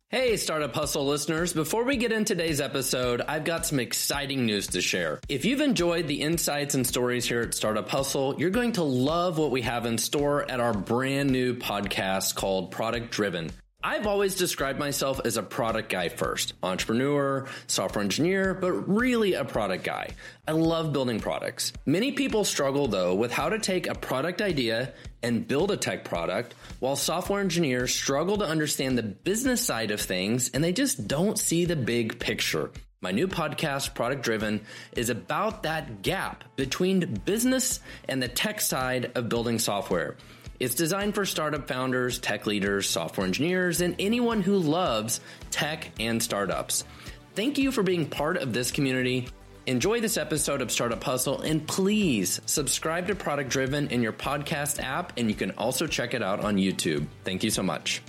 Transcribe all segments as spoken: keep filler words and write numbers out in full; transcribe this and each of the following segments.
Hey, Startup Hustle listeners. Before we get into today's episode, I've got some exciting news to share. If you've enjoyed the insights and stories here at Startup Hustle, you're going to love what we have in store at our brand new podcast called Product Driven. I've always described myself as a product guy first, entrepreneur, software engineer, but really a product guy. I love building products. Many people struggle though with how to take a product idea and build a tech product, while software engineers struggle to understand the business side of things and they just don't see the big picture. My new podcast, Product Driven, is about that gap between business and the tech side of building software. It's designed for startup founders, tech leaders, software engineers, and anyone who loves tech and startups. Thank you for being part of this community. Enjoy this episode of Startup Hustle, and please subscribe to Product Driven in your podcast app, and you can also check it out on YouTube. Thank you so much.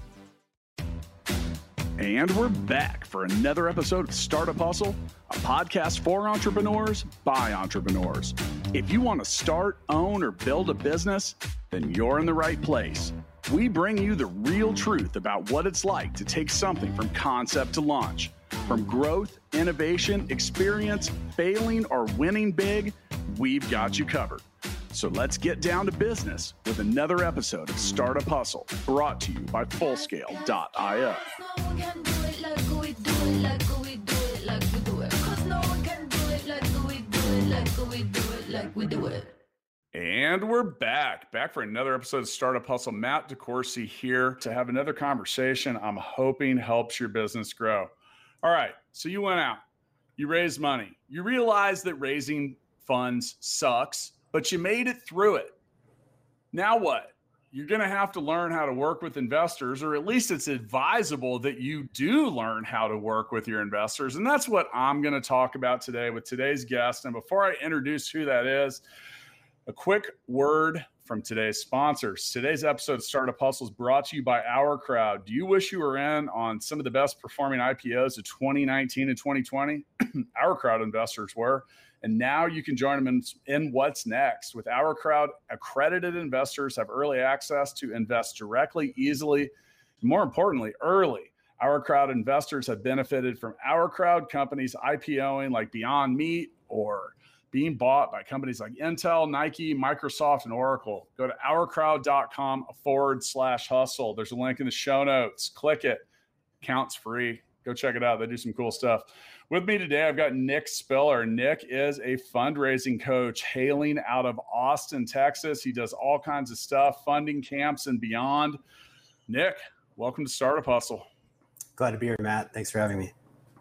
And we're back for another episode of Startup Hustle, a podcast for entrepreneurs by entrepreneurs. If you want to start, own, or build a business, then you're in the right place. We bring you the real truth about what it's like to take something from concept to launch. From growth, innovation, experience, failing, or winning big, we've got you covered. So let's get down to business with another episode of Startup Hustle, brought to you by Fullscale dot io. And we're back, back for another episode of Startup Hustle. Matt DeCoursey here to have another conversation I'm hoping helps your business grow. All right, so you went out, you raised money, you realized that raising funds sucks, but you made it through it. Now what? You're going to have to learn how to work with investors, or at least it's advisable that you do learn how to work with your investors. And that's what I'm going to talk about today with today's guest. And before I introduce who that is, a quick word from today's sponsors. Today's episode of Startup Hustle is brought to you by Our Crowd. Do you wish you were in on some of the best performing I P Os of twenty nineteen and twenty twenty? Our Crowd investors were. And now you can join them in, in what's next. With Our Crowd, accredited investors have early access to invest directly, easily, and more importantly, early. Our Crowd investors have benefited from Our Crowd companies IPOing like Beyond Meat or being bought by companies like Intel, Nike, Microsoft, and Oracle. Go to ourcrowd.com forward slash hustle. There's a link in the show notes. Click it. Counts free. Go check it out. They do some cool stuff. With me today, I've got Nick Spiller. Nick is a fundraising coach hailing out of Austin, Texas. He does all kinds of stuff, funding camps and beyond. Nick, welcome to Startup Hustle. Glad to be here, Matt. Thanks for having me.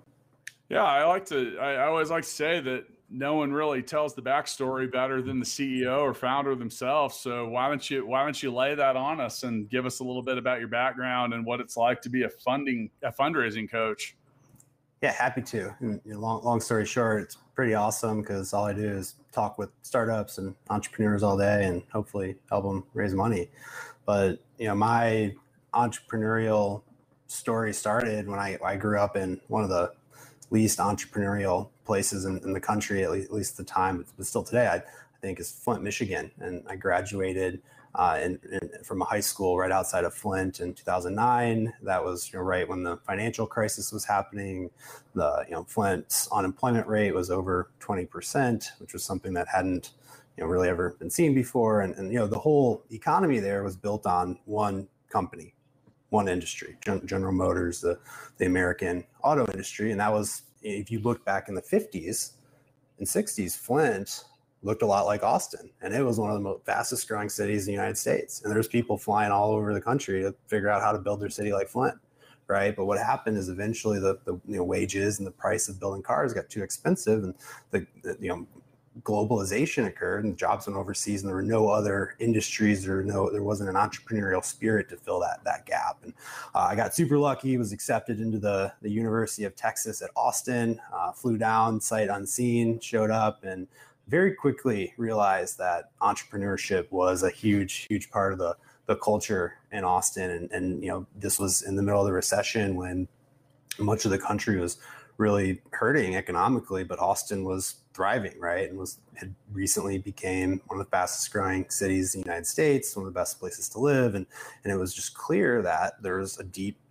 Yeah, I like to, I, I always like to say that no one really tells the backstory better than the C E O or founder themselves. So why don't you, why don't you lay that on us and give us a little bit about your background and what it's like to be a funding, a fundraising coach? Yeah, happy to. And, you know, long, long story short, it's pretty awesome because all I do is talk with startups and entrepreneurs all day and hopefully help them raise money. But, you know, my entrepreneurial story started when I, I grew up in one of the least entrepreneurial places in, in the country, at least, at least at the time, but still today, I, I think is Flint, Michigan. And I graduated uh, in, in, from a high school right outside of Flint in two thousand nine. That was, you know, right when the financial crisis was happening. The, you know, Flint's unemployment rate was over twenty percent, which was something that hadn't, you know, really ever been seen before. And, and, you know, the whole economy there was built on one company, one industry, General Motors, the, the American auto industry. And that was, if you look back in the fifties and sixties, Flint looked a lot like Austin. And it was one of the most fastest growing cities in the United States. And there's people flying all over the country to figure out how to build their city like Flint, right? But what happened is eventually the, the you know, wages and the price of building cars got too expensive, and the, the you know globalization occurred and jobs went overseas, and there were no other industries, or no, there wasn't an entrepreneurial spirit to fill that that gap. And uh, I got super lucky, was accepted into the, the University of Texas at Austin, uh, flew down sight unseen, showed up, and very quickly realized that entrepreneurship was a huge, huge part of the, the culture in Austin. And, and, you know, this was in the middle of the recession when much of the country was really hurting economically, but Austin was thriving, right? And was had recently became one of the fastest growing cities in the United States, one of the best places to live. And, and it was just clear that there's a deep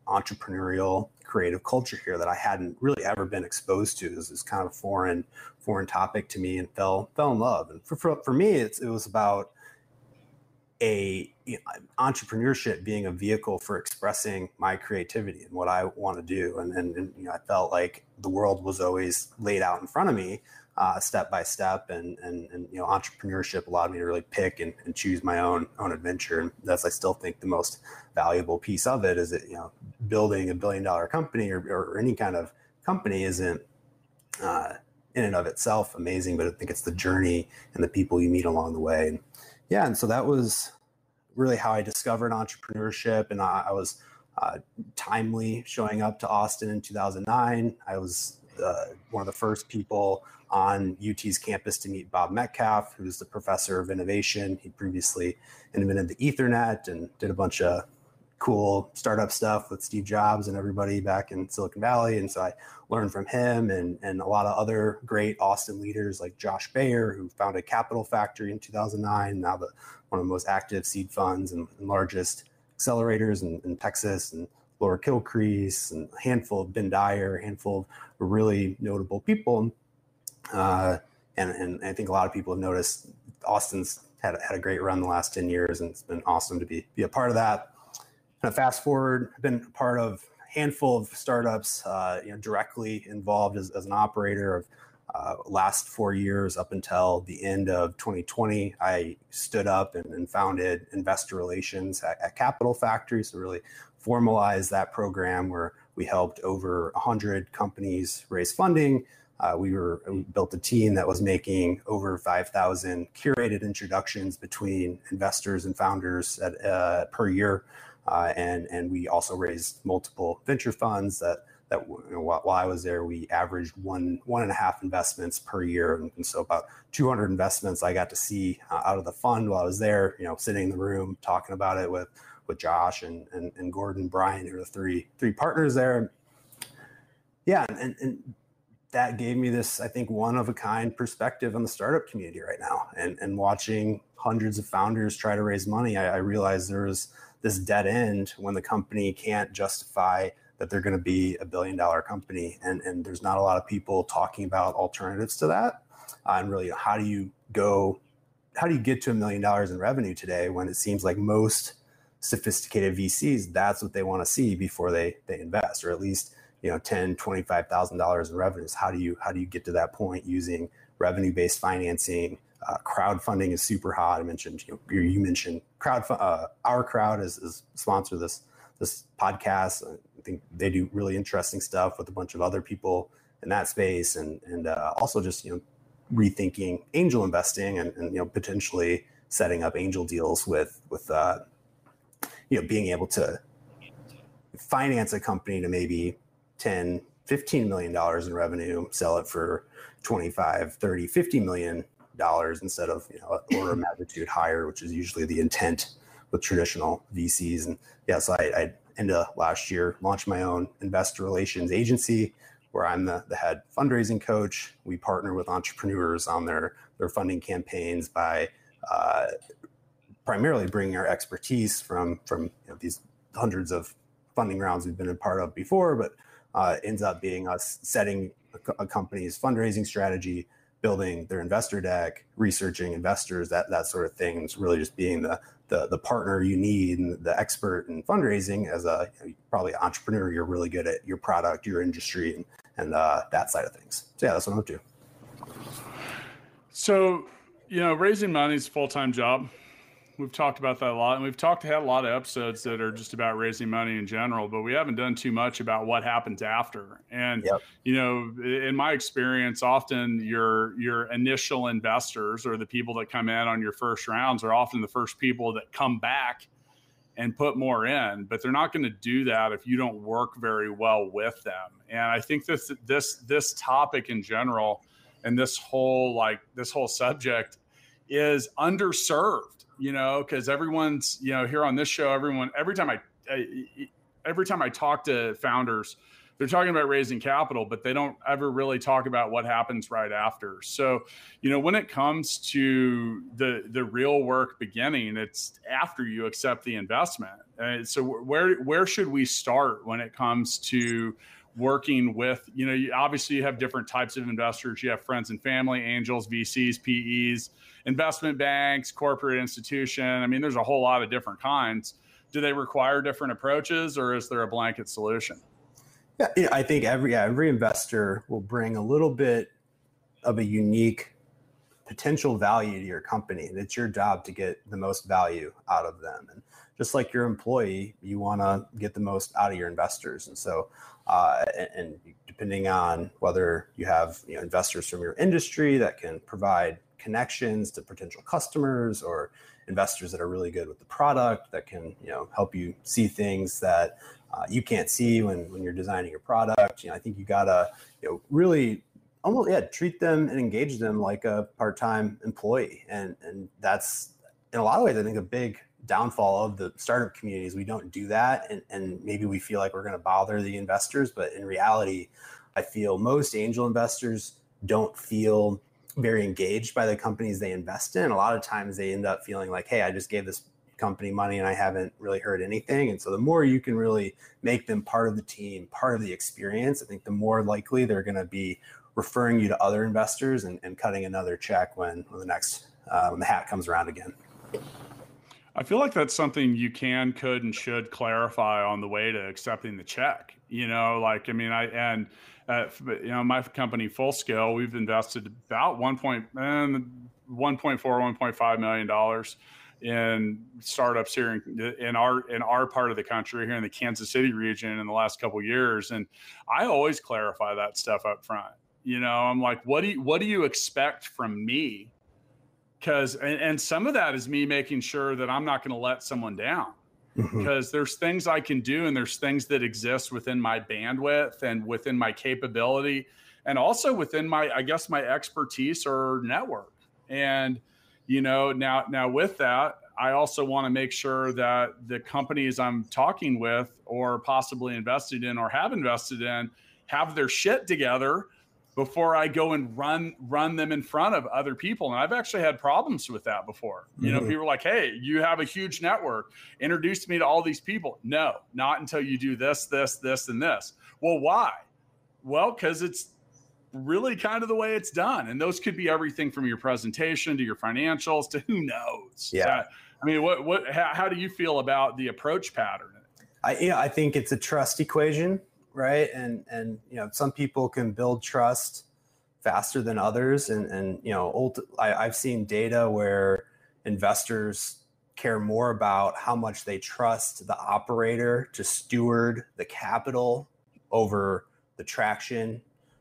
entrepreneurial creative culture here that I hadn't really ever been exposed to. This is kind of a foreign, foreign topic to me, and fell, fell in love. And for, for, for me, it's, it was about a you know, entrepreneurship being a vehicle for expressing my creativity and what I want to do. And, and, and you know, I felt like the world was always laid out in front of me, uh, step by step. And, and, and, you know, entrepreneurship allowed me to really pick and, and choose my own, own adventure. And that's, I still think, the most valuable piece of it is that, you know, building a billion dollar company or, or any kind of company isn't, uh, in and of itself amazing, but I think it's the journey and the people you meet along the way. And, yeah, and so that was really how I discovered entrepreneurship. And I, I was uh, timely showing up to Austin in two thousand nine. I was uh, one of the first people on U T's campus to meet Bob Metcalfe, who's the professor of innovation. He previously invented the Ethernet and did a bunch of cool startup stuff with Steve Jobs and everybody back in Silicon Valley. And so I learned from him and, and a lot of other great Austin leaders like Josh Bayer, who founded Capital Factory in two thousand nine, now the one of the most active seed funds and, and largest accelerators in, in Texas, and Laura Kilcrease, and a handful of Ben Dyer, a handful of really notable people. Uh, and, and I think a lot of people have noticed Austin's had, had a great run the last ten years, and it's been awesome to be, be a part of that. Kind of fast forward, I've been part of a handful of startups, uh, you know, directly involved as, as an operator of uh, last four years up until the end of twenty twenty. I stood up and, and founded investor relations at, at Capital Factory. So really formalized that program where we helped over one hundred companies raise funding. Uh, we were we built a team that was making over five thousand curated introductions between investors and founders at, uh, per year. Uh, and and we also raised multiple venture funds that that you know, while, while I was there, we averaged one one and a half investments per year, and, and so about two hundred investments I got to see uh, out of the fund while I was there. You know, sitting in the room talking about it with with Josh and and, and Gordon, Brian, who are the three three partners there. Yeah, and and that gave me this, I think, one of a kind perspective on the startup community right now, and and watching hundreds of founders try to raise money, I, I realized there was this dead end when the company can't justify that they're going to be a billion dollar company. And, and there's not a lot of people talking about alternatives to that. Uh, and really, how do you go, how do you get to a million dollars in revenue today when it seems like most sophisticated V Cs, that's what they want to see before they, they invest, or at least, you know, ten, twenty-five thousand dollars in revenues. How do you, how do you get to that point using revenue-based financing? Uh, crowdfunding is super hot. I mentioned, you know, you mentioned crowd. Uh, our crowd is, is sponsor this this podcast. I think they do really interesting stuff with a bunch of other people in that space, and and uh, also just you know rethinking angel investing and, and you know potentially setting up angel deals with with uh, you know being able to finance a company to maybe ten, fifteen million dollars in revenue, sell it for twenty-five, thirty, fifty million dollars instead of you know order of magnitude higher, which is usually the intent with traditional V Cs. And yeah, so I, I ended up last year launched my own investor relations agency where I'm the, the head fundraising coach. We partner with entrepreneurs on their their funding campaigns by uh, primarily bringing our expertise from from you know, these hundreds of funding rounds we've been a part of before, but uh, ends up being us setting a, a company's fundraising strategy, building their investor deck, researching investors, that that sort of thing. It's really just being the the, the partner you need and the expert in fundraising. As a you know, probably an entrepreneur, you're really good at your product, your industry, and, and uh, that side of things. So yeah, that's what I'm up to. So, you know, raising money is a full-time job. We've talked about that a lot, and we've talked had a lot of episodes that are just about raising money in general, but we haven't done too much about what happens after. And, yep. you know, in my experience, often your, your initial investors or the people that come in on your first rounds are often the first people that come back and put more in, but they're not going to do that if you don't work very well with them. And I think this, this, this topic in general, and this whole, like this whole subject is underserved. You know, because everyone's, you know, here on this show, everyone, every time I, I, every time I talk to founders, they're talking about raising capital, but they don't ever really talk about what happens right after. So, you know, when it comes to the the real work beginning, it's after you accept the investment. Uh, so where where should we start when it comes to working with, you know, you, obviously you have different types of investors. You have friends and family, angels, V Cs, P Es, investment banks, corporate institution. I mean, there's a whole lot of different kinds. Do they require different approaches, or is there a blanket solution? Yeah, yeah, I think every yeah, every investor will bring a little bit of a unique potential value to your company, and it's your job to get the most value out of them. And just like your employee, you want to get the most out of your investors. And so, uh, and, and depending on whether you have you know, investors from your industry that can provide connections to potential customers, or investors that are really good with the product that can you know help you see things that uh, you can't see when when you're designing your product. You know, I think you gotta you know really almost yeah treat them and engage them like a part-time employee, and and that's in a lot of ways I think a big downfall of the startup communities. We don't do that, and, and maybe we feel like we're going to bother the investors, but in reality, I feel most angel investors don't feel very engaged by the companies they invest in. A lot of times they end up feeling like, hey, I just gave this company money and I haven't really heard anything. And so the more you can really make them part of the team, part of the experience, I think the more likely they're going to be referring you to other investors and, and cutting another check when, when the next uh, when the hat comes around again. I feel like that's something you can, could, and should clarify on the way to accepting the check. You know, like, I mean, I, and, uh, you know, my company Full Scale, we've invested about one point, one point four, one point five million dollars in startups here in, in our, in our part of the country, here in the Kansas City region in the last couple of years. And I always clarify that stuff up front. You know, I'm like, what do you, what do you expect from me? Because, and, and some of that is me making sure that I'm not going to let someone down, mm-hmm. because there's things I can do, and there's things that exist within my bandwidth and within my capability, and also within my, I guess, my expertise or network. And, you know, now, now with that, I also want to make sure that the companies I'm talking with or possibly invested in or have invested in have their shit together before I go and run run them in front of other people. And I've actually had problems with that before. You know, mm-hmm. people are like, hey, you have a huge network. Introduce me to all these people. No, not until you do this, this, this, and this. Well, why? Well, because it's really kind of the way it's done. And those could be everything from your presentation to your financials to who knows. Yeah. That, I mean, what, what, how, how do you feel about the approach pattern? I, yeah, I think it's a trust equation. Right. And, and, you know, some people can build trust faster than others. And, and, you know, old, I, I've seen data where investors care more about how much they trust the operator to steward the capital over the traction,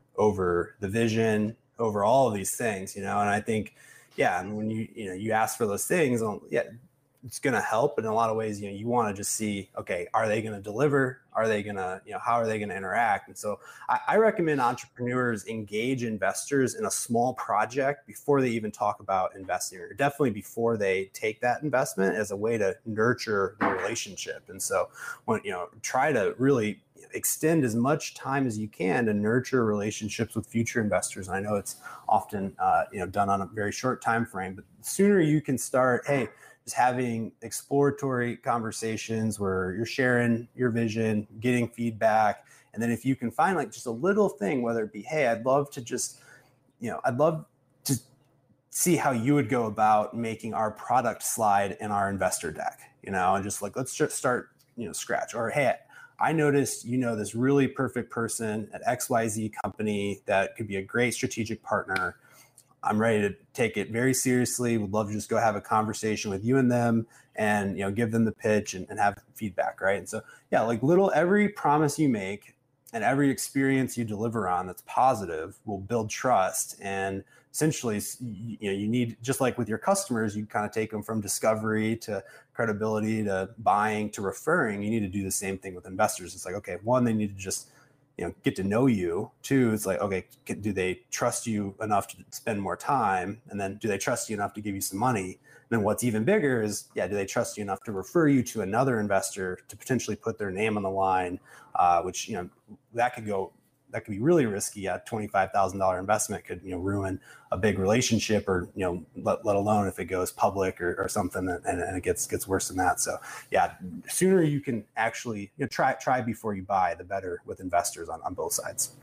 over the vision, over all of these things, you know. And I think, yeah, and when you, you know, you ask for those things, yeah, it's going to help. But in a lot of ways, you know, you want to just see, okay, are they going to deliver? Are they going to, you know, how are they going to interact? And so I, I recommend entrepreneurs engage investors in a small project before they even talk about investing, or definitely before they take that investment, as a way to nurture the relationship. And so when, you know, try to really extend as much time as you can to nurture relationships with future investors. And I know it's often, uh, you know, done on a very short time frame, but the sooner you can start, hey, just having exploratory conversations where you're sharing your vision, getting feedback. And then if you can find like just a little thing, whether it be, hey, I'd love to just, you know, I'd love to see how you would go about making our product slide in our investor deck, you know, and just like, let's just start, you know, scratch. Or, hey, I noticed, you know, this really perfect person at X Y Z company that could be a great strategic partner. I'm ready to take it very seriously. Would love to just go have a conversation with you and them, and, you know, give them the pitch and, and have feedback. Right. And so, yeah, like little, every promise you make and every experience you deliver on that's positive will build trust. And essentially, you know, you need, just like with your customers, you kind of take them from discovery to credibility to buying to referring. You need to do the same thing with investors. It's like, okay, one, they need to just, you know, get to know you. Two, it's like, okay, do they trust you enough to spend more time? And then do they trust you enough to give you some money? then what's even bigger is, yeah, do they trust you enough to refer you to another investor to potentially put their name on the line, uh, which, you know, that could go, that could be really risky. A twenty-five thousand dollars investment could, you know, ruin a big relationship, or, you know, let, let alone if it goes public or, or something, and, and it gets, gets worse than that. So yeah, sooner you can actually, you know, try, try before you buy, the better with investors on, on both sides.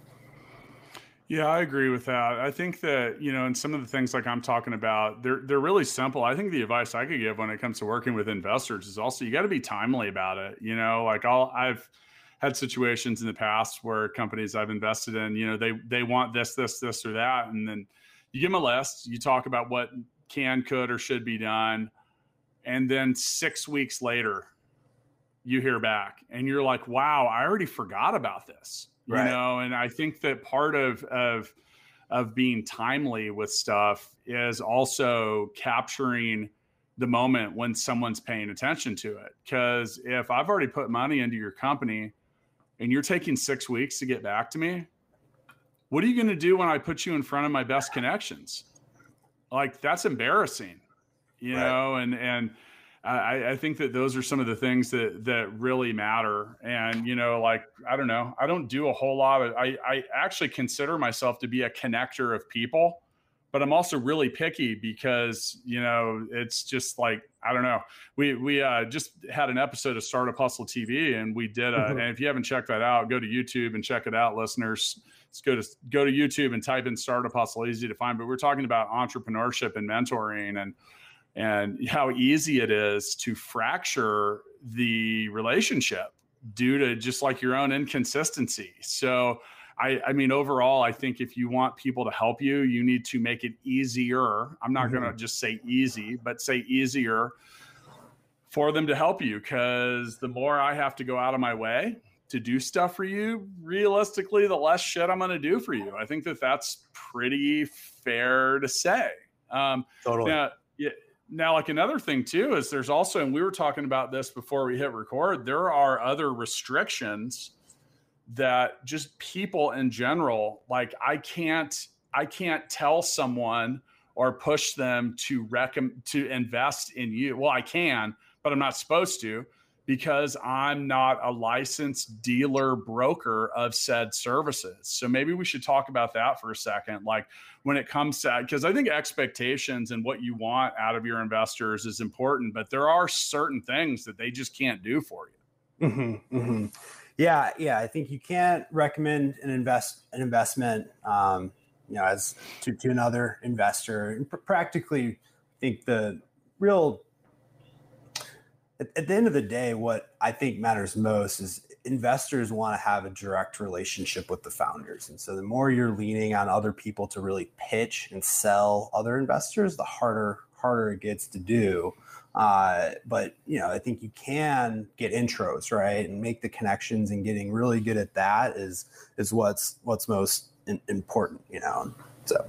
Yeah, I agree with that. I think that, you know, and some of the things like I'm talking about, they're they're really simple. I think the advice I could give when it comes to working with investors is also, you got to be timely about it. You know, like I'll, I've had situations in the past where companies I've invested in, you know, they they want this, this, this, or that, and then you give them a list. You talk about what can, could, or should be done, and then six weeks later, you hear back, and you're like, "Wow, I already forgot about this." You Right. know, and I think that part of of of being timely with stuff is also capturing the moment when someone's paying attention to it. Because if I've already put money into your company and you're taking six weeks to get back to me, what are you going to do when I put you in front of my best connections? Like, that's embarrassing, you Right. know, and and I, I think that those are some of the things that that really matter. And, you know, like, I don't know, I don't do a whole lot of, I, I actually consider myself to be a connector of people, but I'm also really picky because, you know, it's just like, I don't know. We, we uh, just had an episode of Startup Hustle T V, and we did, a, Mhm. and if you haven't checked that out, go to YouTube and check it out, listeners. Let's go to, go to YouTube and type in Startup Hustle, easy to find. But we're talking about entrepreneurship and mentoring, and and how easy it is to fracture the relationship due to just like your own inconsistency. So, I, I mean, overall, I think if you want people to help you, you need to make it easier. I'm not Mhm. going to just say easy, but say easier for them to help you. Because the more I have to go out of my way to do stuff for you, realistically, the less shit I'm going to do for you. I think that that's pretty fair to say. Um, Totally. now, yeah, Now, like another thing too, is there's also, and we were talking about this before we hit record, there are other restrictions that just people in general, like I can't, I can't tell someone or push them to recommend to invest in you. Well, I can, but I'm not supposed to, because I'm not a licensed dealer broker of said services. So maybe we should talk about that for a second. Like when it comes to, because I think expectations and what you want out of your investors is important, but there are certain things that they just can't do for you. Mm-hmm, mm-hmm. Yeah, yeah. I think you can't recommend an invest an investment, um, you know, as to, to another investor. And pr- practically, I think the real At, at the end of the day, what I think matters most is investors want to have a direct relationship with the founders. And so the more you're leaning on other people to really pitch and sell other investors, the harder, harder it gets to do. Uh, but, you know, I think you can get intros, right? And make the connections, and getting really good at that is, is what's, what's most in, important, you know? So.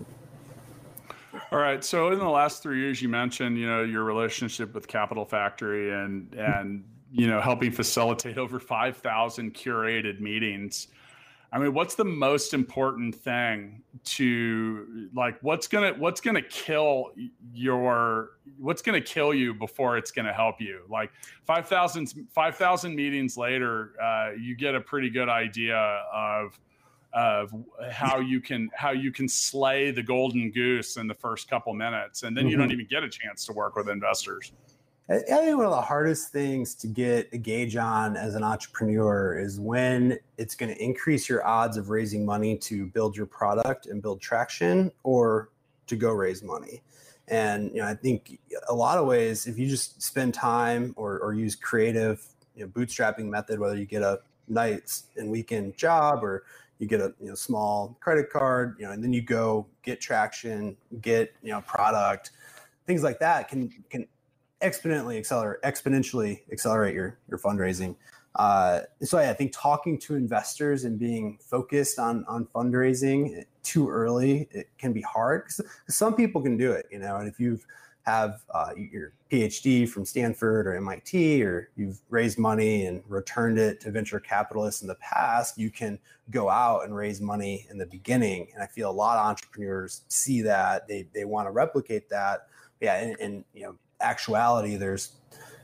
All right. So in the last three years, you mentioned, you know, your relationship with Capital Factory and, and, you know, helping facilitate over five thousand curated meetings. I mean, what's the most important thing to, like, what's going to, what's going to kill your, what's going to kill you before it's going to help you? Like five thousand, five thousand meetings later, uh, you get a pretty good idea of, of how you can how you can slay the golden goose in the first couple minutes, and then you Mm-hmm. don't even get a chance to work with investors. I think one of the hardest things to get a gauge on as an entrepreneur is when it's going to increase your odds of raising money to build your product and build traction, or to go raise money. And you know, I think a lot of ways, if you just spend time or, or use creative, you know, bootstrapping method, whether you get a nights and weekend job, or you get a you know small credit card, you know, and then you go get traction, get you know product, things like that can can exponentially accelerate exponentially accelerate your your fundraising. Uh, so yeah, I think talking to investors and being focused on on fundraising too early, it can be hard, because some people can do it, you know, and if you've have uh, your P H D from Stanford or M I T, or you've raised money and returned it to venture capitalists in the past, you can go out and raise money in the beginning. And I feel a lot of entrepreneurs see that, they they want to replicate that. Yeah, and, and you know, actuality, there's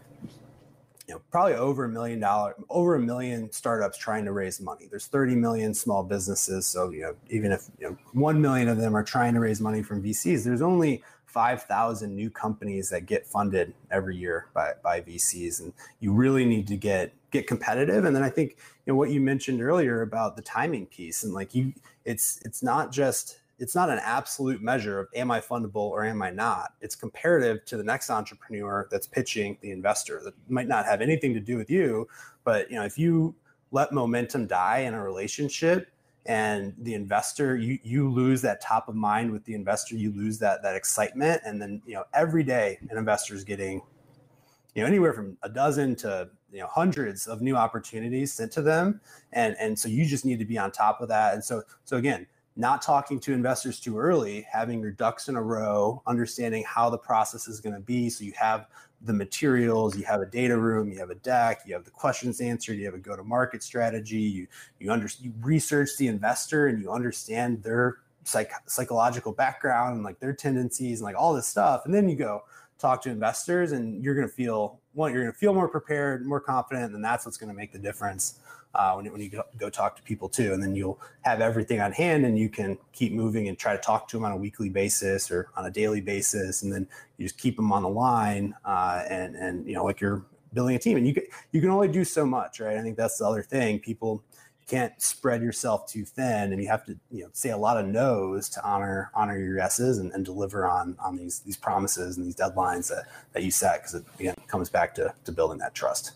you know, probably over a million dollar, over a million startups trying to raise money. There's thirty million small businesses. So, you know, even if you know, one million of them are trying to raise money from V Cs, there's only five thousand new companies that get funded every year by, by V Cs. And you really need to get, get competitive. And then I think, you know, what you mentioned earlier about the timing piece, and like you, it's, it's not just, it's not an absolute measure of am I fundable or am I not? It's comparative to the next entrepreneur that's pitching the investor that might not have anything to do with you. But you know, if you let momentum die in a relationship and the investor, you you lose that top of mind with the investor, you lose that that excitement. And then, you know, every day an investor is getting, you know, anywhere from a dozen to, you know, hundreds of new opportunities sent to them. And, and so you just need to be on top of that. And so, so again, not talking to investors too early, having your ducks in a row, understanding how the process is going to be. So you have the materials, you have a data room, you have a deck, you have the questions answered, you have a go-to-market strategy, you you, under, you research the investor and you understand their psych, psychological background and like their tendencies and like all this stuff. And then you go talk to investors and you're going to feel, one, you're going to feel more prepared, more confident, and that's what's going to make the difference. Uh, when, when you go, go talk to people too, and then you'll have everything on hand and you can keep moving and try to talk to them on a weekly basis or on a daily basis. And then you just keep them on the line uh, and, and, you know, like you're building a team, and you can, you can only do so much, right? I think that's the other thing. People, you can't spread yourself too thin, and you have to, you know, say a lot of no's to honor, honor your yeses and, and deliver on, on these, these promises and these deadlines that, that you set. Cause it, again, comes back to, to building that trust.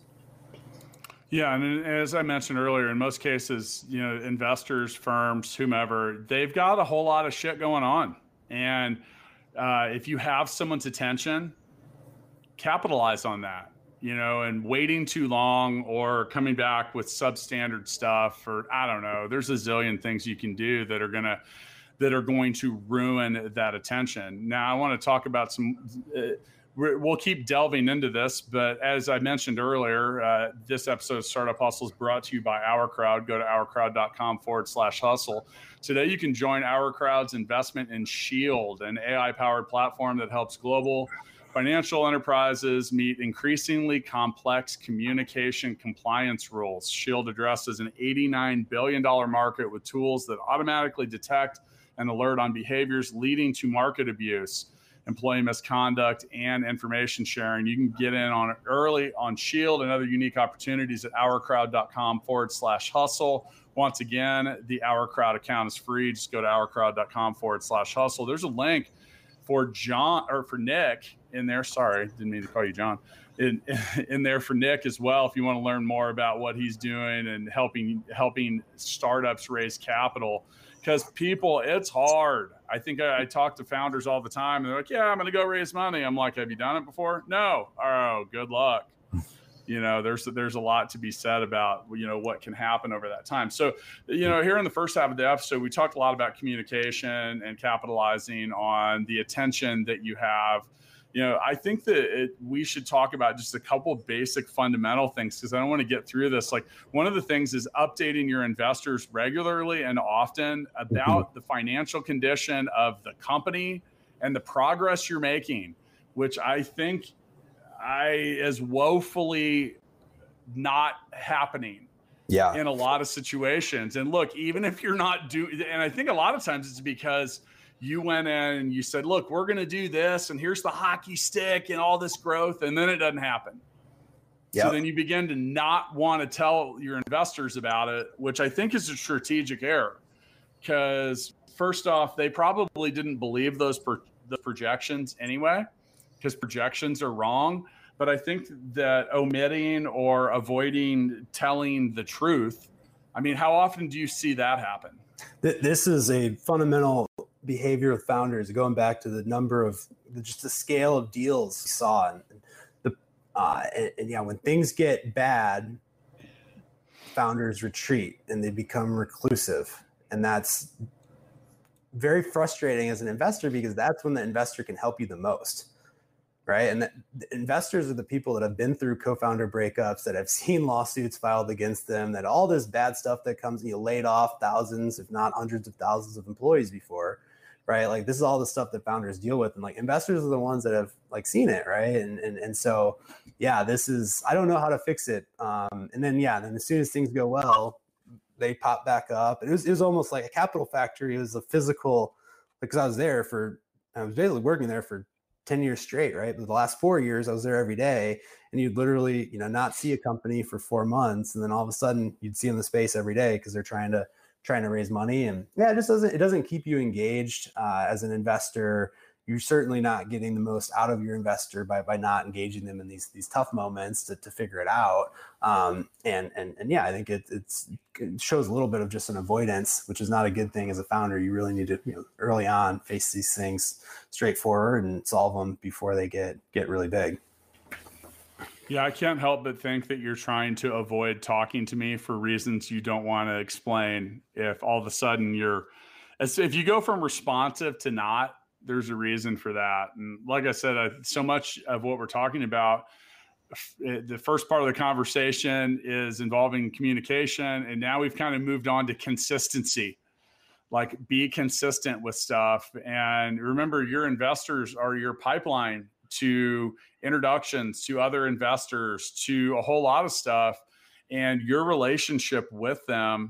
Yeah, and as I mentioned earlier, in most cases, you know, investors, firms, whomever, they've got a whole lot of shit going on. And uh, if you have someone's attention, capitalize on that, you know, and waiting too long or coming back with substandard stuff, or I don't know, there's a zillion things you can do that are going to, that are going to ruin that attention. Now, I want to talk about some, uh, we'll keep delving into this, but as I mentioned earlier, uh, this episode of Startup Hustle is brought to you by Our Crowd. Go to ourcrowd.com forward slash hustle. Today, you can join Our Crowd's investment in Shield, an A I-powered platform that helps global financial enterprises meet increasingly complex communication compliance rules. Shield addresses an eighty-nine billion dollars market with tools that automatically detect and alert on behaviors leading to market abuse, employee misconduct, and information sharing. You can get in on it early on Shield and other unique opportunities at ourcrowd.com forward slash hustle. Once again, the Our Crowd account is free. Just go to ourcrowd.com forward slash hustle. There's a link for John or for Nick in there. Sorry, didn't mean to call you John. In, in there for Nick as well, if you want to learn more about what he's doing and helping helping startups raise capital. Because people, it's hard. I think I, I talk to founders all the time, and they're like, yeah, I'm going to go raise money. I'm like, have you done it before? No. Oh, good luck. You know, there's there's a lot to be said about, you know, what can happen over that time. So, you know, here in the first half of the episode, we talked a lot about communication and capitalizing on the attention that you have. You know, I think that it, we should talk about just a couple basic fundamental things, because I don't want to get through this. Like, one of the things is updating your investors regularly and often about the financial condition of the company and the progress you're making, which I think I is woefully not happening. Yeah. In a lot of situations. And look, even if you're not doing, and I think a lot of times it's because you went in and you said, look, we're going to do this, and here's the hockey stick and all this growth, and then it doesn't happen. Yep. So then you begin to not want to tell your investors about it, which I think is a strategic error. Because first off, they probably didn't believe those per, the projections anyway, because projections are wrong. But I think that omitting or avoiding telling the truth, I mean, how often do you see that happen? This is a fundamental behavior of founders, going back to the number of just the scale of deals we saw. And the uh, and, and yeah, when things get bad, founders retreat and they become reclusive. And that's very frustrating as an investor, because that's when the investor can help you the most. Right. And the investors are the people that have been through co-founder breakups, that have seen lawsuits filed against them, that all this bad stuff that comes, you know, laid off thousands, if not hundreds of thousands of employees before. right? Like this is all the stuff that founders deal with, and like investors are the ones that have like seen it, right? And and and so, yeah, this is, I don't know how to fix it. Um, and then yeah, then as soon as things go well, they pop back up. And it was it was almost like a Capital Factory. It was a physical, because I was there for, I was basically working there for ten years straight, right? But the last four years I was there every day, and you'd literally, you know, not see a company for four months, and then all of a sudden you'd see them in the space every day because they're trying to trying to raise money. And yeah, it just doesn't, it doesn't keep you engaged uh, as an investor. You're certainly not getting the most out of your investor by, by not engaging them in these, these tough moments to, to figure it out. Um, and, and, and yeah, I think it, it's, it shows a little bit of just an avoidance, which is not a good thing as a founder. You really need to, you know, early on face these things straightforward and solve them before they get, get really big. Yeah, I can't help but think that you're trying to avoid talking to me for reasons you don't want to explain. If all of a sudden you're, if you go from responsive to not, there's a reason for that. And like I said, I, so much of what we're talking about, the first part of the conversation is involving communication. And now we've kind of moved on to consistency. Like, be consistent with stuff. And remember, your investors are your pipeline to introductions to other investors, to a whole lot of stuff. And your relationship with them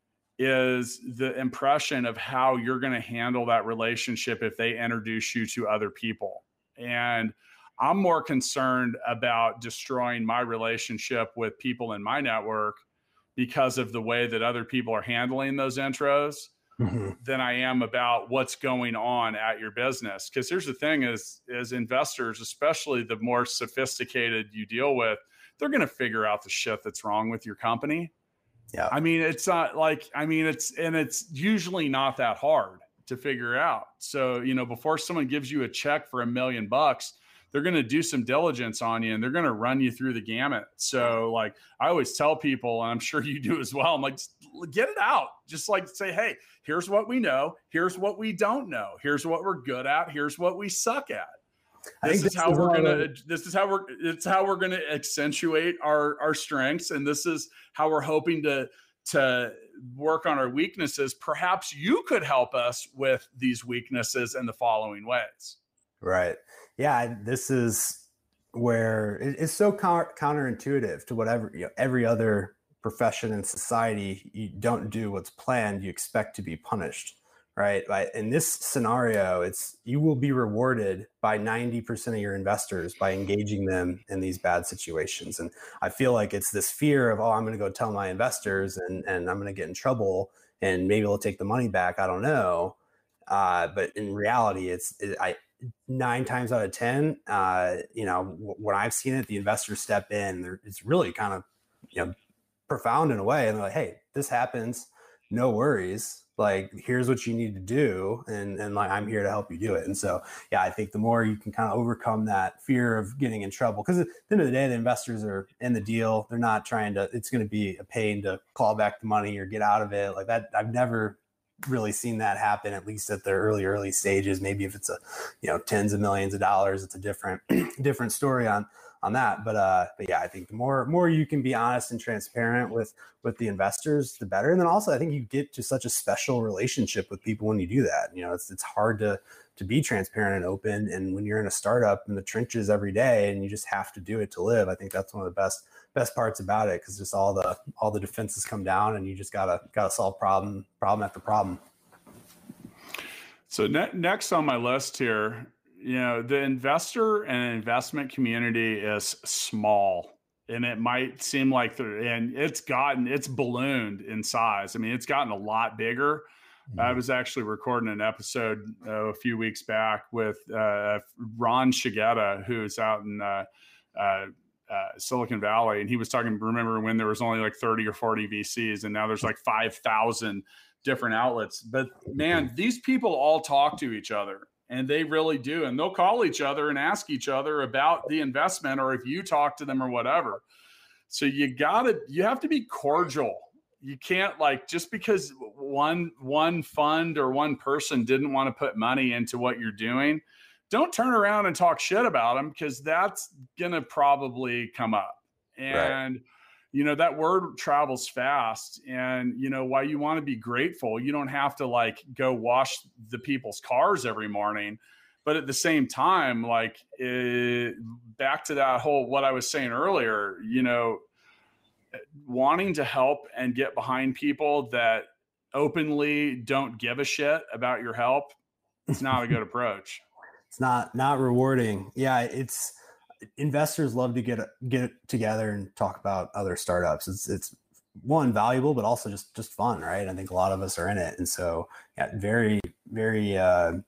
is the impression of how you're going to handle that relationship if they introduce you to other people. And I'm more concerned about destroying my relationship with people in my network because of the way that other people are handling those intros. Mm-hmm. Than I am about what's going on at your business. Because here's the thing is, is investors, especially the more sophisticated you deal with, they're going to figure out the shit that's wrong with your company. Yeah. I mean, it's not like, I mean, it's, and it's usually not that hard to figure out. So, you know, before someone gives you a check for a million bucks, they're going to do some diligence on you and they're going to run you through the gamut. So like, I always tell people, and I'm sure you do as well, I'm like, get it out. Just like say, hey, here's what we know. Here's what we don't know. Here's what we're good at. Here's what we suck at. This is how we're gonna. This is how we're. It's how we're gonna accentuate our our strengths, and this is how we're hoping to to work on our weaknesses. Perhaps you could help us with these weaknesses in the following ways. Right. Yeah. This is where it's so counter, counterintuitive to whatever, you know, every other profession in society. You don't do what's planned, you expect to be punished, right? Right. In this scenario, it's, you will be rewarded by ninety percent of your investors by engaging them in these bad situations. And I feel like it's this fear of, oh, I'm going to go tell my investors and, and I'm going to get in trouble and maybe they'll take the money back. I don't know. Uh, but in reality, it's, it, I, nine times out of ten, uh, you know, w- when I've seen it, the investors step in. It's really kind of, you know, profound in a way. And they're like, hey, this happens. No worries. Like, here's what you need to do. And, and like, I'm here to help you do it. And so, yeah, I think the more you can kind of overcome that fear of getting in trouble, because at the end of the day, the investors are in the deal. They're not trying to, it's going to be a pain to claw back the money or get out of it like that. I've never really seen that happen, at least at the early, early stages. Maybe if it's a, you know, tens of millions of dollars, it's a different, different story on, on that. But, uh, but yeah, I think the more, more you can be honest and transparent with, with the investors, the better. And then also, I think you get to such a special relationship with people when you do that. You know, it's, it's hard to, to be transparent and open. And when you're in a startup in the trenches every day and you just have to do it to live, I think that's one of the best, best parts about it. Cause just all the, all the defenses come down and you just gotta, gotta solve problem, problem after problem. So ne- next on my list here, you know, the investor and investment community is small, and it might seem like they're, and it's gotten, it's ballooned in size. I mean, it's gotten a lot bigger. Mm-hmm. I was actually recording an episode uh, a few weeks back with uh, Ron Shigeta, who's out in uh, uh, uh, Silicon Valley. And he was talking, remember when there was only like thirty or forty V Cs and now there's like five thousand different outlets. But man, these people all talk to each other. And they really do. And they'll call each other and ask each other about the investment, or if you talk to them or whatever. So you gotta, you have to be cordial. You can't, like, just because one, one fund or one person didn't want to put money into what you're doing, don't turn around and talk shit about them, because that's going to probably come up. And, right. you know, that word travels fast. And, you know, while you want to be grateful, you don't have to like go wash the people's cars every morning. But at the same time, like it, back to that whole, what I was saying earlier, you know, wanting to help and get behind people that openly don't give a shit about your help, it's not a good approach. It's not, not rewarding. Yeah. It's, investors love to get, get together and talk about other startups. It's, it's one, valuable, but also just, just fun. Right. I think a lot of us are in it. And so yeah, very, very, uh,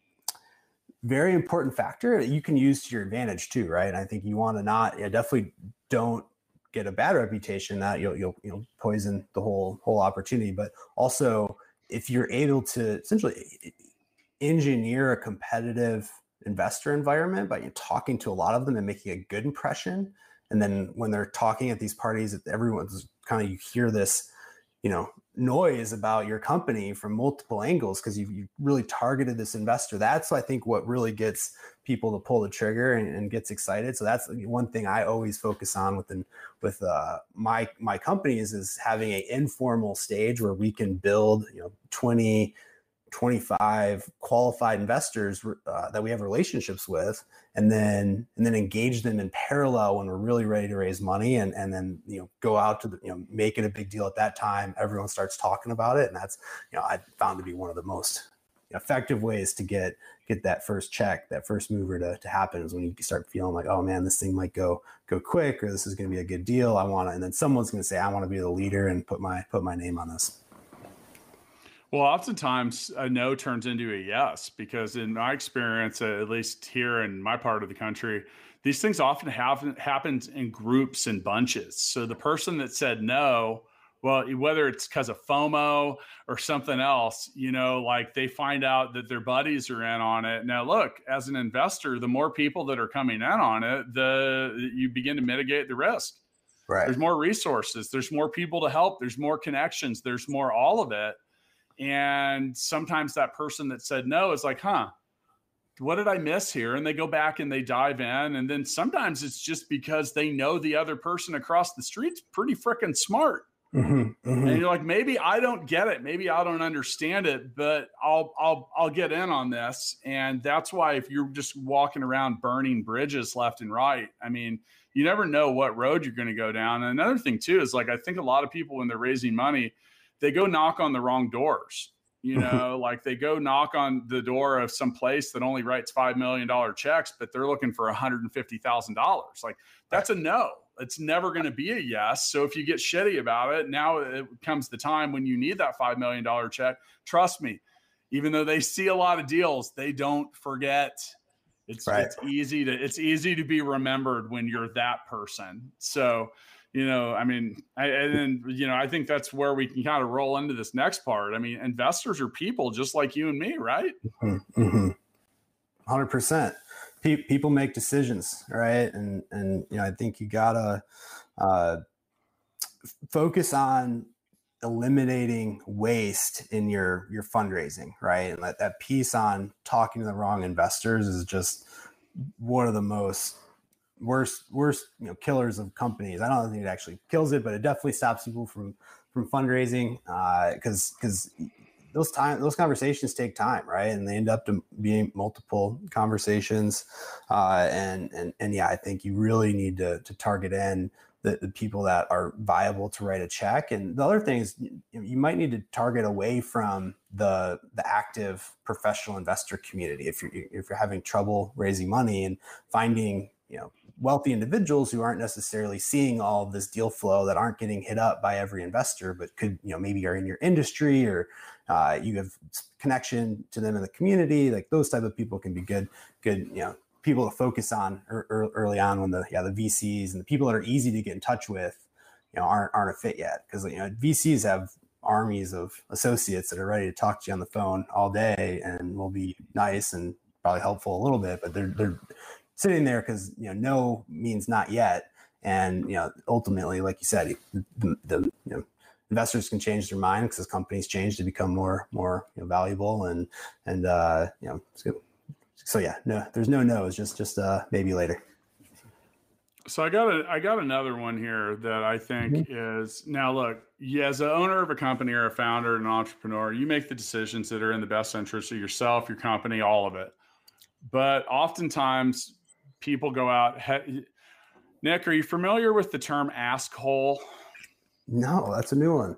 very important factor that you can use to your advantage too. Right. And I think you want to not, yeah, definitely don't get a bad reputation that you'll, you'll, you'll poison the whole, whole opportunity. But also if you're able to essentially engineer a competitive investor environment by talking to a lot of them and making a good impression. And then when they're talking at these parties, everyone's kind of, you hear this, you know, noise about your company from multiple angles because you've, you've really targeted this investor. That's, I think, what really gets people to pull the trigger and, and gets excited. So that's one thing I always focus on within with uh, my my companies is having an informal stage where we can build, you know, twenty, twenty-five qualified investors uh, that we have relationships with, and then and then engage them in parallel when we're really ready to raise money, and and then you know go out to the, you know make it a big deal at that time. Everyone starts talking about it, and that's you know I found to be one of the most effective ways to get get that first check, that first mover to, to happen is when you start feeling like, oh man, this thing might go go quick, or this is going to be a good deal. I want to, and then someone's going to say, I want to be the leader and put my put my name on this. Well, oftentimes a no turns into a yes, because in my experience, at least here in my part of the country, these things often happen happens in groups and bunches. So the person that said no, well, whether it's because of FOMO or something else, you know, like they find out that their buddies are in on it. Now, look, as an investor, the more people that are coming in on it, the you begin to mitigate the risk. Right. There's more resources. There's more people to help. There's more connections. There's more all of it. And sometimes that person that said no is like, huh, what did I miss here? And they go back and they dive in. And then sometimes it's just because they know the other person across the street's pretty freaking smart. Mm-hmm, mm-hmm. And you're like, maybe I don't get it. Maybe I don't understand it, but I'll, I'll, I'll get in on this. And that's why if you're just walking around burning bridges left and right, I mean, you never know what road you're going to go down. And another thing too, is like, I think a lot of people, when they're raising money, they go knock on the wrong doors, you know, like they go knock on the door of some place that only writes five million dollars checks, but they're looking for one hundred fifty thousand dollars. Like that's a no. It's never going to be a yes. So if you get shitty about it, now it comes the time when you need that five million dollars check. Trust me, even though they see a lot of deals, they don't forget. It's, right. it's easy to, it's easy to be remembered when you're that person. So, you know, I mean, I, and then, you know, I think that's where we can kind of roll into this next part. I mean, investors are people just like you and me, right? Mm-hmm. Mm-hmm. one hundred percent. Pe- people make decisions, right? And, and, you know, I think you gotta uh, focus on eliminating waste in your, your fundraising, right? And that, that piece on talking to the wrong investors is just one of the most worst, worst, you know, killers of companies. I don't think it actually kills it, but it definitely stops people from, from fundraising. Uh, cause, cause those time, those conversations take time, right? And they end up to being multiple conversations. Uh, and, and, and yeah, I think you really need to, to target in the, the people that are viable to write a check. And the other thing is you, you might need to target away from the, the active professional investor community. If you're, if you're having trouble raising money and finding, you know, wealthy individuals who aren't necessarily seeing all of this deal flow, that aren't getting hit up by every investor, but could, you know, maybe are in your industry, or uh, you have connection to them in the community. Like those type of people can be good, good, you know, people to focus on early on when the, yeah, the V Cs and the people that are easy to get in touch with, you know, aren't, aren't a fit yet. Cause you know, V Cs have armies of associates that are ready to talk to you on the phone all day and will be nice and probably helpful a little bit, but they're, they're sitting there because, you know, no means not yet. And, you know, ultimately, like you said, the, the you know, investors can change their mind because as companies change to become more, more you know, valuable. And, and, uh, you know, so yeah, no, there's no no, it's just, just, uh, maybe later. So I got a, I got another one here that I think mm-hmm. is, now look, yeah, as an owner of a company or a founder, an entrepreneur, you make the decisions that are in the best interest of yourself, your company, all of it. But oftentimes people go out. He, Nick, are you familiar with the term ask hole? No, that's a new one.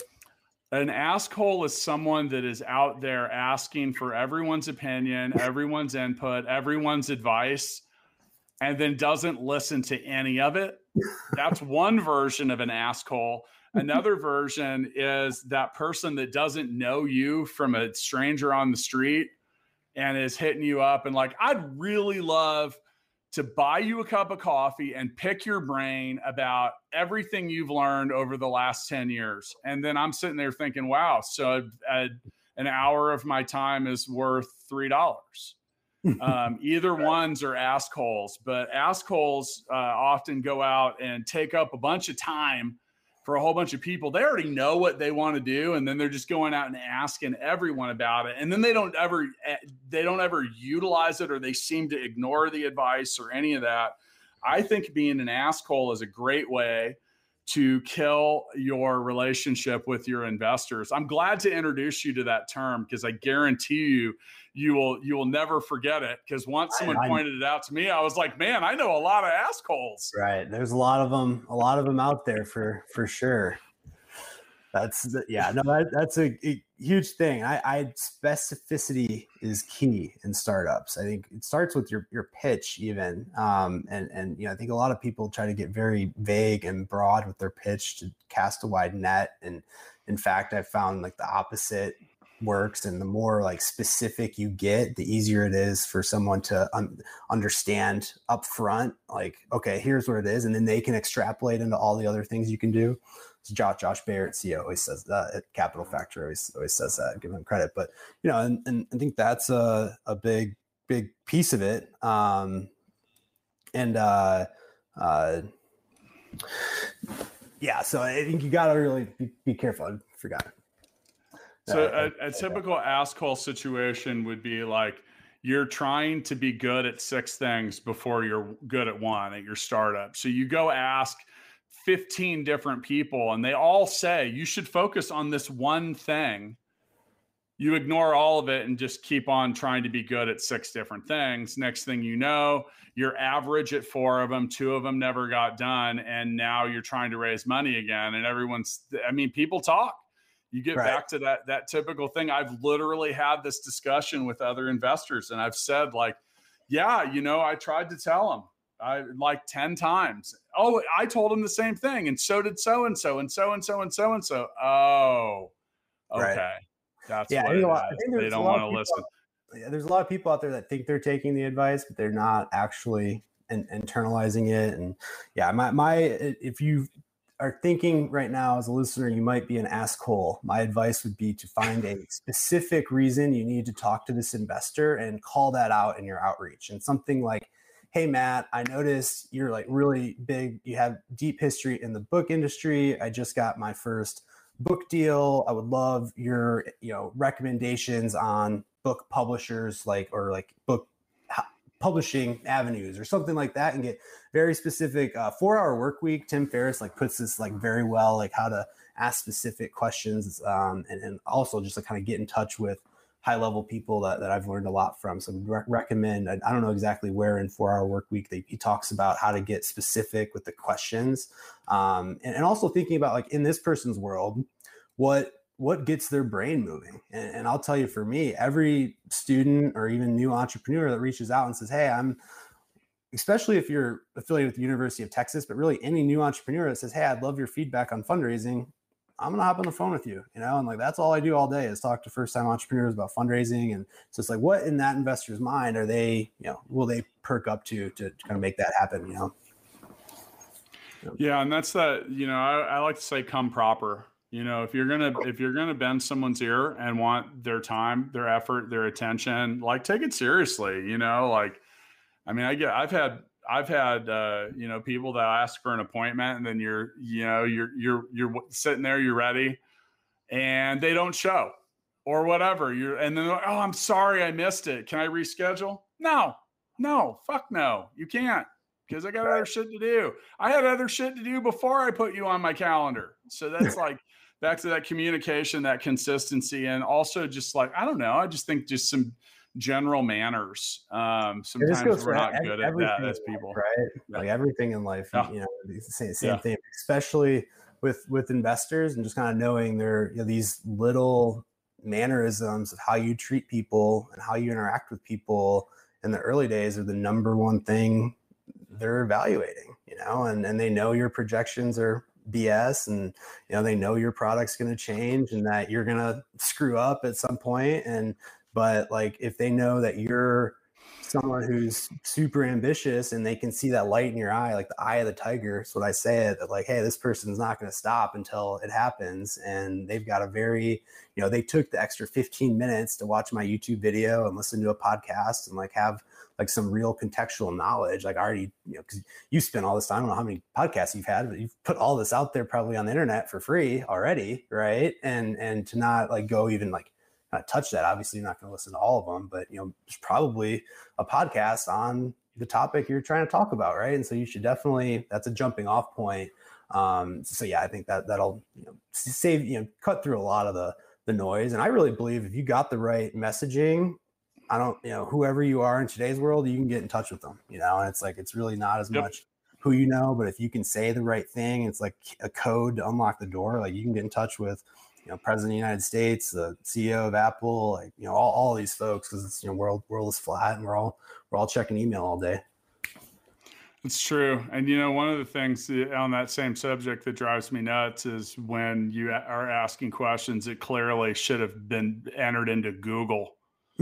An ask hole is someone that is out there asking for everyone's opinion, everyone's input, everyone's advice, and then doesn't listen to any of it. That's one version of an ask hole. Another version is that person that doesn't know you from a stranger on the street and is hitting you up and like, I'd really love to buy you a cup of coffee and pick your brain about everything you've learned over the last ten years. And then I'm sitting there thinking, wow, so a, an hour of my time is worth three dollars. Um, either ones are ask holes, but ask holes uh, often go out and take up a bunch of time for a whole bunch of people. They already know what they want to do, and then they're just going out and asking everyone about it. And then they don't ever they don't ever utilize it, or they seem to ignore the advice or any of that. I think being an ask hole is a great way to kill your relationship with your investors. I'm glad to introduce you to that term because I guarantee you, you will you will never forget it. Because once someone I, I, pointed it out to me, I was like, man, I know a lot of ask holes. Right. There's a lot of them, a lot of them out there for for sure. That's yeah, no, that, that's a, a huge thing. I, I specificity is key in startups. I think it starts with your your pitch even, um, and and you know I think a lot of people try to get very vague and broad with their pitch to cast a wide net. And in fact, I found like the opposite works, and the more like specific you get, the easier it is for someone to un- understand up front. Like, okay, here's what it is, and then they can extrapolate into all the other things you can do. Josh, Josh Barrett, C E O, always says that at Capital Factor, always, always says that, give him credit. But, you know, and, and I think that's a, a big, big piece of it. Um, and, uh, uh, yeah, so I think you got to really be, be careful. I forgot. So uh, a, a typical ask hole situation would be like, you're trying to be good at six things before you're good at one at your startup. So you go ask fifteen different people and they all say you should focus on this one thing. You ignore all of it and just keep on trying to be good at six different things. Next thing you know, you're average at four of them, two of them never got done, and now you're trying to raise money again. And everyone's, I mean, people talk. You get right back to that that typical thing. I've literally had this discussion with other investors, and I've said like, yeah, you know, I tried to tell them. I like ten times. Oh, I told him the same thing. And so did so-and-so and so-and-so and so-and-so. Oh, okay. Right. That's yeah, what it lot, is. They don't want to listen. Yeah, there's a lot of people out there that think they're taking the advice, but they're not actually in, internalizing it. And yeah, my, my, if you are thinking right now as a listener, you might be an ask hole. My advice would be to find a specific reason you need to talk to this investor and call that out in your outreach. And something like, hey, Matt, I noticed you're like really big. You have deep history in the book industry. I just got my first book deal. I would love your, you know, recommendations on book publishers, like, or like book publishing avenues or something like that, and get very specific. Uh, four hour work week. Tim Ferriss like puts this like very well, like how to ask specific questions, um, and, and also just to kind of get in touch with high level people that, that I've learned a lot from. So I would re- recommend, I, I don't know exactly where in four hour work week they, he talks about how to get specific with the questions. Um, and, and also thinking about like in this person's world, what, what gets their brain moving. And, and I'll tell you, for me, every student or even new entrepreneur that reaches out and says, hey, I'm, especially if you're affiliated with the University of Texas, but really any new entrepreneur that says, hey, I'd love your feedback on fundraising, I'm going to hop on the phone with you, you know, and like, that's all I do all day is talk to first time entrepreneurs about fundraising. And so it's like, what in that investor's mind are they, you know, will they perk up to, to, to kind of make that happen, you know? Yeah. And that's that, you know, I, I like to say, come proper, you know, if you're going to, if you're going to bend someone's ear and want their time, their effort, their attention, like take it seriously, you know, like, I mean, I get, I've had, I've had, uh, you know, people that ask for an appointment and then you're, you know, you're, you're, you're sitting there, you're ready and they don't show or whatever you're, and then, oh, I'm sorry, I missed it. Can I reschedule? No, no, fuck no, you can't. because I got other shit to do. I had other shit to do before I put you on my calendar. So that's like back to that communication, that consistency, and also just like, I don't know, I just think just some general manners. Um, sometimes we're not good at that as people. Life, right? Yeah. Like everything in life, yeah. you know, it's the same, same yeah. thing, especially with, with investors and just kind of knowing there, you know, these little mannerisms of how you treat people and how you interact with people in the early days are the number one thing they're evaluating, you know, and, and they know your projections are B S, and, you know, they know your product's going to change and that you're going to screw up at some point. And, but like, if they know that you're someone who's super ambitious and they can see that light in your eye, like the eye of the tiger, that's what I say, that like, hey, this person's not going to stop until it happens. And they've got a very, you know, they took the extra fifteen minutes to watch my YouTube video and listen to a podcast and like have like some real contextual knowledge. Like I already, you know, because you spend all this time, I don't know how many podcasts you've had, but you've put all this out there probably on the internet for free already, right? And and to not like go even like not touch that, obviously you're not going to listen to all of them, but you know, there's probably a podcast on the topic you're trying to talk about, right? And so you should definitely, that's a jumping off point. Um, so yeah, I think that that'll, you know, save, you know, cut through a lot of the the noise. And I really believe if you got the right messaging, I don't, you know, whoever you are in today's world, you can get in touch with them, you know, and it's like, it's really not as yep. much who you know, but if you can say the right thing, it's like a code to unlock the door. Like you can get in touch with, you know, President of the United States, the C E O of Apple, like, you know, all, all these folks, because it's, you know, world world is flat and we're all we're all checking email all day. It's true. And, you know, one of the things on that same subject that drives me nuts is when you are asking questions that clearly should have been entered into Google.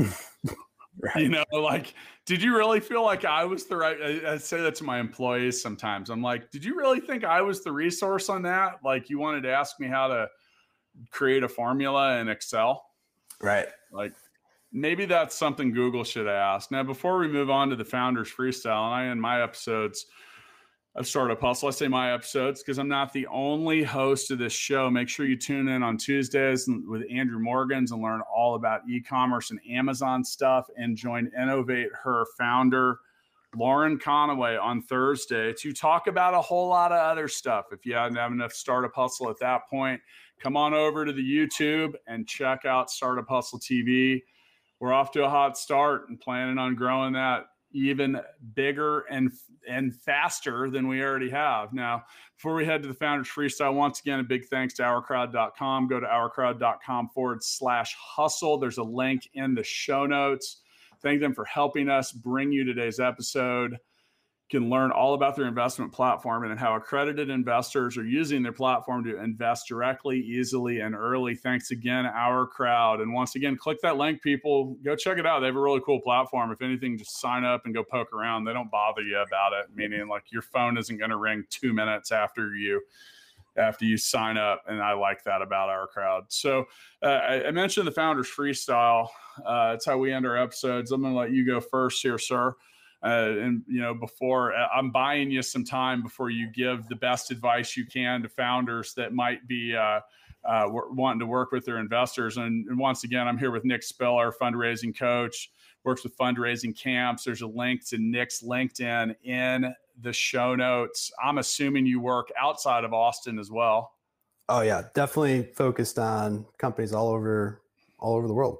Right. You know, like, did you really feel like I was the right? I, I say that to my employees sometimes. I'm like, did you really think I was the resource on that? Like, you wanted to ask me how to create a formula in Excel? Right. Like, maybe that's something Google should ask. Now, before we move on to the Founders Freestyle, and I end my episodes of Startup Hustle, I say my episodes because I'm not the only host of this show. Make sure you tune in on Tuesdays with Andrew Morgans and learn all about e-commerce and Amazon stuff, and join Innovate Her founder, Lauren Conaway, on Thursday to talk about a whole lot of other stuff. If you hadn't have enough Startup Hustle at that point, come on over to the YouTube and check out Startup Hustle T V. We're off to a hot start and planning on growing that even bigger and and faster than we already have. Now, before we head to the Founders Freestyle, once again, a big thanks to our crowd dot com. Go to ourcrowd.com forward slash hustle. There's a link in the show notes. Thank them for helping us bring you today's episode. You can learn all about their investment platform and how accredited investors are using their platform to invest directly, easily, and early. Thanks again, Our Crowd. And once again, click that link, people. Go check it out. They have a really cool platform. If anything, just sign up and go poke around. They don't bother you about it, meaning like your phone isn't going to ring two minutes after you after you sign up. And I like that about Our Crowd. So uh, I, I mentioned the Founders Freestyle. Uh, it's how we end our episodes. I'm going to let you go first here, sir. Uh, and, you know, before I'm buying you some time before you give the best advice you can to founders that might be uh, uh, wanting to work with their investors. And, and once again, I'm here with Nick Spiller, fundraising coach, works with fundraising camps. There's a link to Nick's LinkedIn in the show notes. I'm assuming you work outside of Austin as well. Oh yeah, definitely focused on companies all over, all over the world.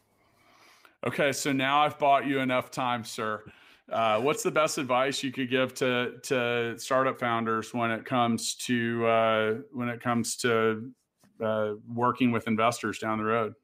Okay. So now I've bought you enough time, sir. Uh, what's the best advice you could give to to startup founders when it comes to uh, when it comes to uh, working with investors down the road?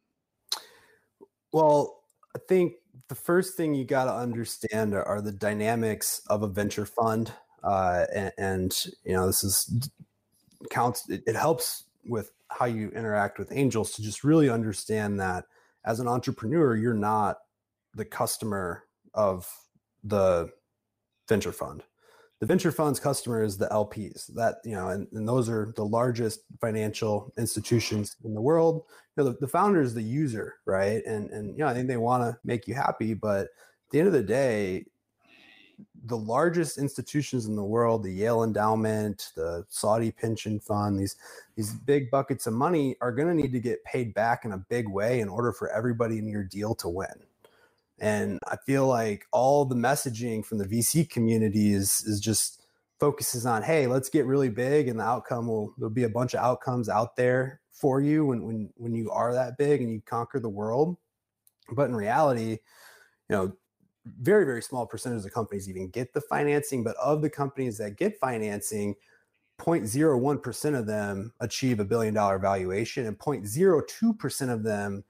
Well, I think the first thing you got to understand are, are the dynamics of a venture fund, uh, and, and you know this is counts. It, it helps with how you interact with angels to just really understand that as an entrepreneur, you're not the customer of the venture fund. The venture fund's customer is the L Ps, that, you know, and, and those are the largest financial institutions in the world. You know, the, the founder is the user, right? And, and, you know, I think they want to make you happy, but at the end of the day, the largest institutions in the world, the Yale Endowment, the Saudi Pension Fund, these, these big buckets of money are going to need to get paid back in a big way in order for everybody in your deal to win. And I feel like all the messaging from the V C community is, is just focuses on, hey, let's get really big, and the outcome will, there'll be a bunch of outcomes out there for you when, when, when you are that big and you conquer the world. But in reality, you know, very, very small percentage of companies even get the financing, but of the companies that get financing, zero point zero one percent of them achieve a billion dollar valuation, and zero point zero two percent of them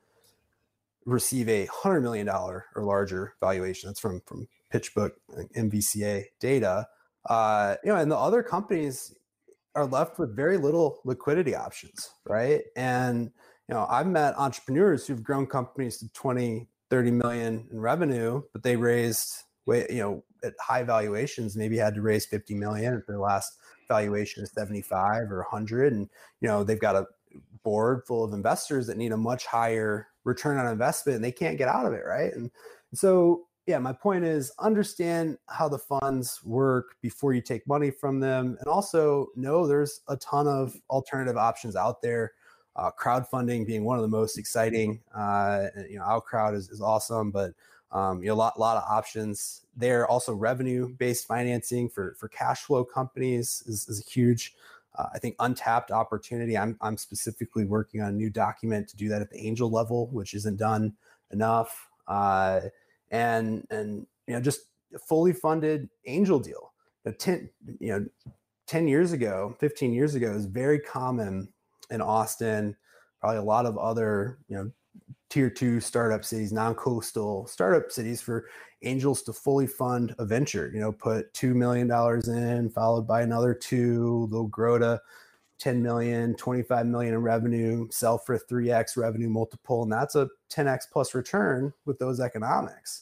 receive a hundred million dollar or larger valuation. That's from, from PitchBook M V C A data. Uh, you know, and the other companies are left with very little liquidity options, right? And, you know, I've met entrepreneurs who've grown companies to twenty, thirty million in revenue, but they raised, you know, at high valuations, maybe had to raise fifty million if their last valuation is seventy-five or one hundred. And, you know, they've got a board full of investors that need a much higher return on investment, and they can't get out of it, right? And so, yeah, my point is understand how the funds work before you take money from them. And also know there's a ton of alternative options out there. Uh, crowdfunding being one of the most exciting. Uh, you know, Outcrowd is, is awesome, but um, you know, a lot, lot of options there. Also, revenue-based financing for for cash flow companies is, is a huge, uh, I think, untapped opportunity. I'm I'm specifically working on a new document to do that at the angel level, which isn't done enough. Uh, and and you know, just a fully funded angel deal. You know, ten you know, ten years ago, fifteen years ago, is very common in Austin, probably a lot of other, you know, tier two startup cities, non-coastal startup cities, for angels to fully fund a venture, you know, put two million dollars in, followed by another two, they'll grow to ten million, twenty-five million in revenue, sell for a three X revenue multiple. And that's a ten X plus return with those economics.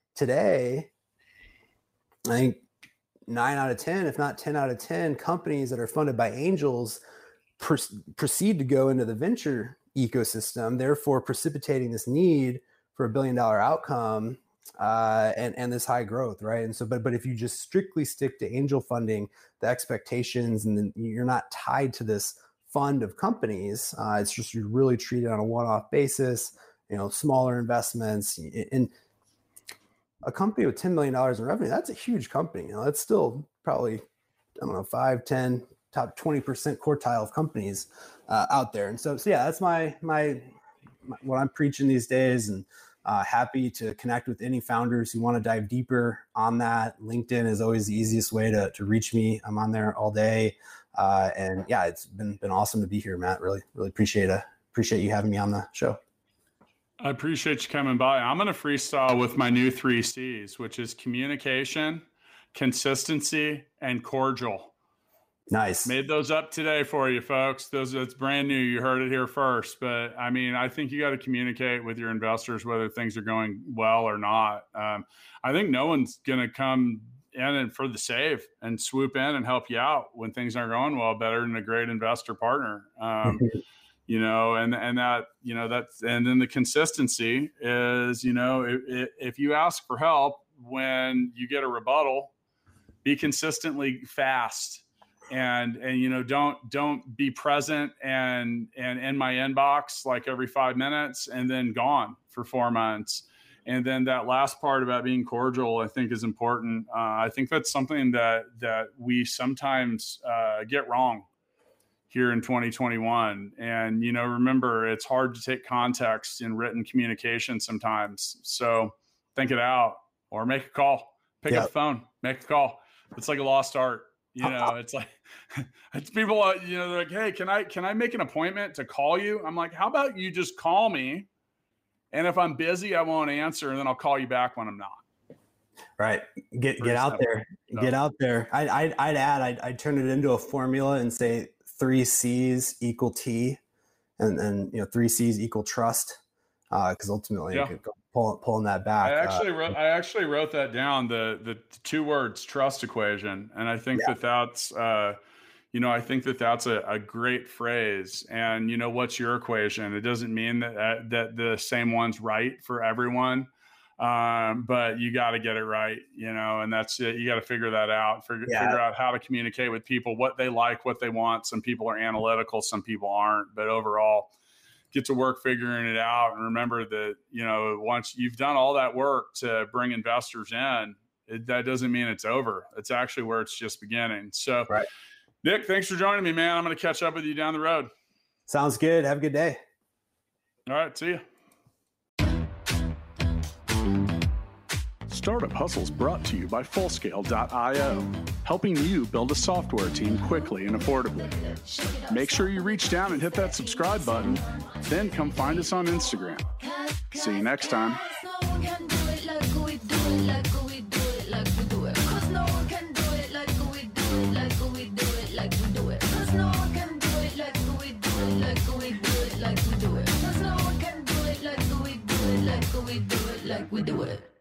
Today, I think nine out of ten, if not ten out of ten companies that are funded by angels pr- proceed to go into the venture ecosystem, therefore precipitating this need for a billion dollar outcome uh, and, and this high growth, right? And so, but, but if you just strictly stick to angel funding, the expectations, and then you're not tied to this fund of companies, uh, it's just, you're really treated on a one-off basis, you know, smaller investments. And a company with ten million dollars in revenue, that's a huge company. You know, that's still probably, I don't know, five, ten, top twenty percent quartile of companies uh, out there. And so, so yeah, that's my, my, my, what I'm preaching these days, and uh, happy to connect with any founders who want to dive deeper on that. LinkedIn is always the easiest way to, to reach me. I'm on there all day. Uh, and yeah, it's been, been awesome to be here, Matt. Really, really appreciate it. Appreciate you having me on the show. I appreciate you coming by. I'm going to freestyle with my new three C's, which is communication, consistency, and cordial. Nice. Made those up today for you, folks. Those, that's brand new. You heard it here first. But I mean, I think you got to communicate with your investors, whether things are going well or not. Um, I think no one's going to come in and for the save and swoop in and help you out when things aren't going well better than a great investor partner. Um, you know, and, and that, you know, that's, and then the consistency is, you know, if, if you ask for help when you get a rebuttal, be consistently fast. And, and, you know, don't, don't be present and, and in my inbox like every five minutes and then gone for four months. And then that last part about being cordial, I think is important. Uh, I think that's something that, that we sometimes uh, get wrong here in twenty twenty-one. And, you know, remember, it's hard to take context in written communication sometimes. So think it out or make a call, pick Yep. up the phone, make a call. It's like a lost art. You know, it's like, it's people, uh, you know, they're like, hey, can I, can I make an appointment to call you? I'm like, how about you just call me? And if I'm busy, I won't answer. And then I'll call you back when I'm not. Right. Get, Pretty get out simple. there, So- get out there. I, I'd, I'd add, I'd, I'd turn it into a formula and say three C's equal T, and then, you know, three C's equal trust. Uh, cause ultimately Yeah. you could go pull, pulling that back. I actually uh, wrote, I actually wrote that down, the, the two words, trust equation. And I think Yeah. that that's, uh, you know, I think that that's a, a great phrase. And, you know, what's your equation? It doesn't mean that, uh, that the same one's right for everyone. Um, but you got to get it right, you know, and that's it. You got to figure that out, figure, Yeah. figure out how to communicate with people, what they like, what they want. Some people are analytical, some people aren't, but overall, get to work figuring it out. And remember that, you know, once you've done all that work to bring investors in, it, that doesn't mean it's over. It's actually where it's just beginning. So, right. Nick, thanks for joining me, man. I'm going to catch up with you down the road. Sounds good. Have a good day. All right. See you. Startup Hustles brought to you by Fullscale dot io, helping you build a software team quickly and affordably. Make sure you reach down and hit that subscribe button, then come find us on Instagram. See you next time. Like we do it.